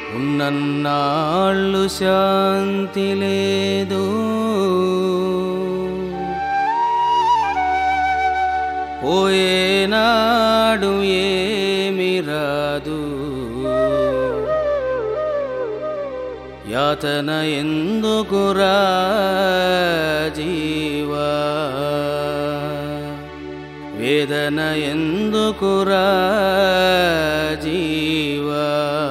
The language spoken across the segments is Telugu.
ఉన్నన్నాళ్ళు శాంతి లేదు, పోయేనాడు ఏమి రాదు. యాతన ఎందుకురా జీవా, వేదన ఎందుకురా జీవా.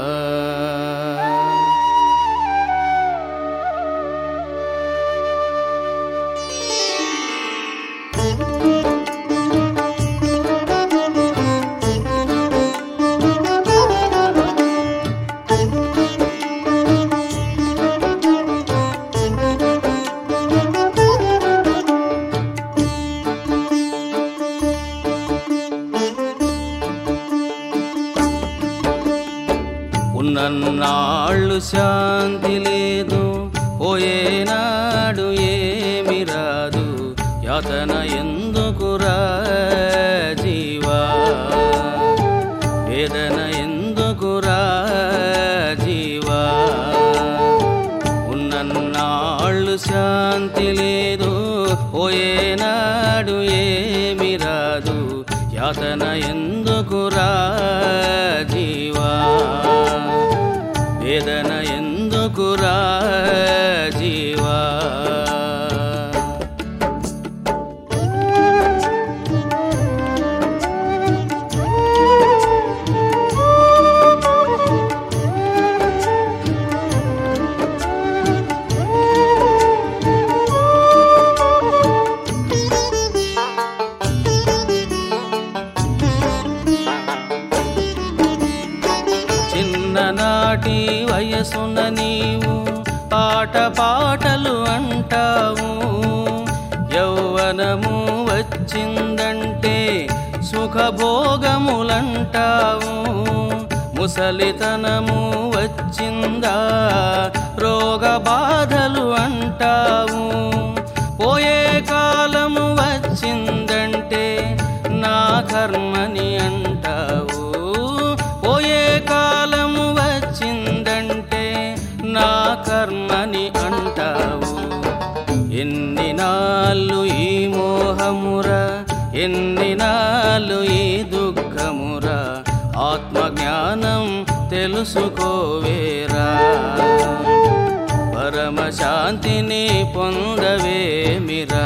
ఉన్నన్నాళ్ళు శాంతి లేదు, పోయేనాడు ఏమి రాదు. యాతన ఎందుకురా జీవా, వేదన ఎందుకురా జీవా. ఉన్నన్నాళ్ళు శాంతి లేదు, పోయేనాడు ఏమి రాదు. యాతన ఎందుకురా జీవా, వేదన ఎందుకురా జీవా. చిన్ననాటి వయసున నీవు పాటలు అంటావు. యౌవనము వచ్చిందంటే సుఖభోగములంటావు. ముసలితనము వచ్చిందా రోగ బాధలు అంటావు. పోయే కాలము వచ్చిందంటే నా కర్మని అంటావు. పోయే కాలము వచ్చిందంటే నా కర్మని అంటావు. ఎన్ని నాళ్ళు ఈ మోహమురా, ఎన్ని నాళ్ళు ఈ దుఃఖమురా. ఆత్మజ్ఞానం తెలుసుకోవేరా, పరమశాంతిని పొందవేమిరా.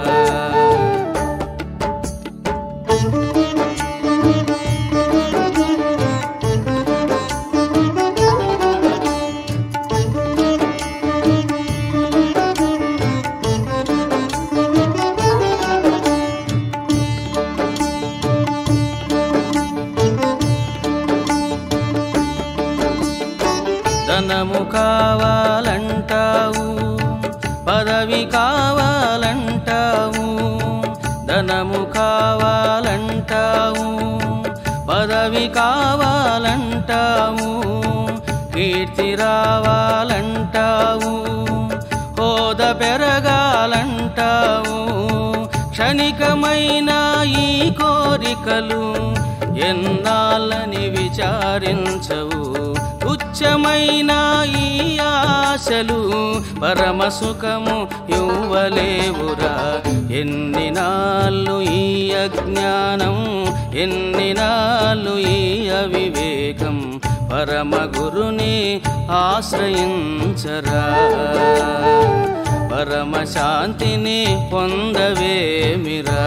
ధనము కావాలంటావు, పదవి కావాలంటావు. ధనము కావాలంటావు, పదవి కావాలంటావు. కీర్తి రావాలంటావు, హోద పెరగాలంటావు. క్షణికమైన ఈ కోరికలు ఎన్నాళ్ళని విచారించవు. తుచ్చమైన ఈ ఆశలు పరమ సుఖము ఇవ్వలేవురా. ఎన్ని నాళ్ళు ఈ అజ్ఞానం, ఎన్ని నాళ్ళు ఈ అవివేకం. పరమ గురుని ఆశ్రయించరా, పరమ శాంతిని పొందవేమిరా.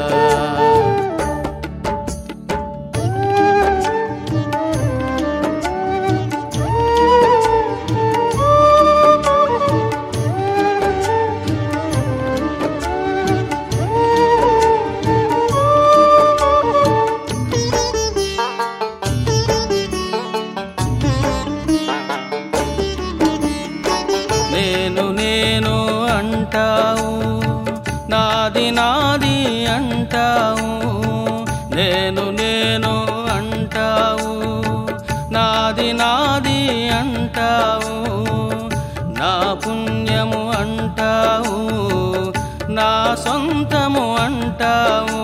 నేను అంటావు, నాది నాది అంటావు. నేను అంటావు, నాది నాది అంటావు. నా పుణ్యము అంటావు, నా సొంతము అంటావు.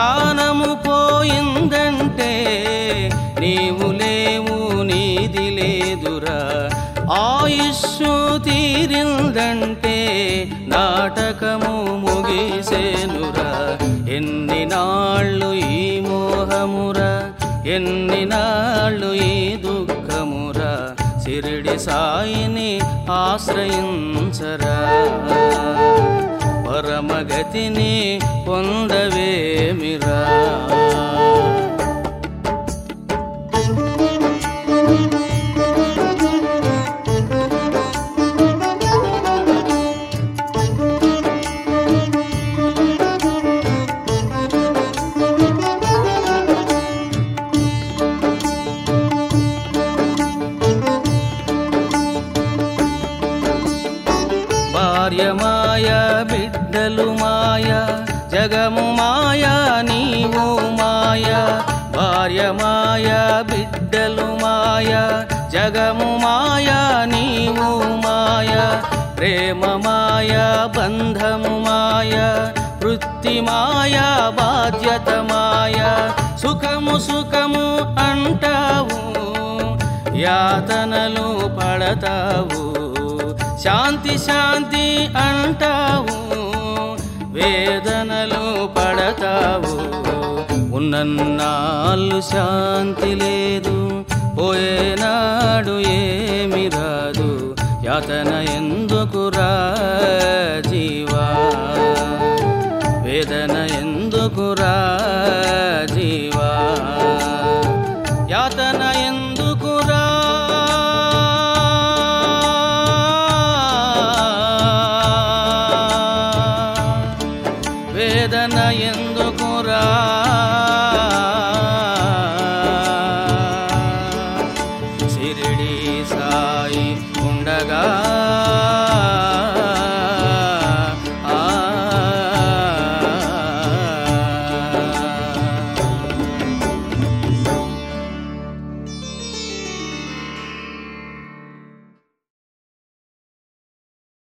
ప్రాణము పోయిందంటే నీవు లేవు, నీది లేదు. తీరిందంటే నాటకము ముగిసేనురా. ఎన్ని నాళ్ళు ఈ మోహమురా, ఎన్ని నాళ్ళు ఈ దుఃఖమురా, షిరిడి సాయిని ఆశ్రయించరా. పరమగతిని పొందవేమిరా. భార్య మాయ, బిడ్డలు మాయ, జగము మాయ, నీవు మాయ. భార్య మాయ, బిడ్డలు మాయ, జగము మాయ, నీవు మాయ. ప్రేమ మాయ, బంధము మాయ, వృత్తి మాయ, బాధ్యత మాయ. సుఖము సుఖము అంటావు, యాతనలు పడతావు. శాంతి శాంతి అంటావు, వేదనలు పడతావు. ఉన్నన్నాళ్ళు శాంతి లేదు, పోయేనాడు ఏమి రాదు. యాతన ఎందుకురా జీవా, వేదన ఎందుకురా జీవా, యాతన ఎందుకురా. వేదన ఎందుకురా. షిరిడి సాయి ఉండగా